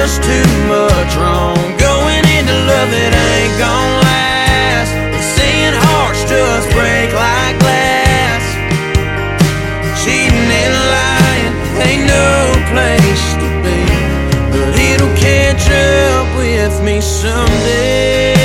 just too much wrong. Going into love that ain't gonna last. They're saying hearts just break like glass. Cheating and lying ain't no place to be, but it'll catch up with me someday.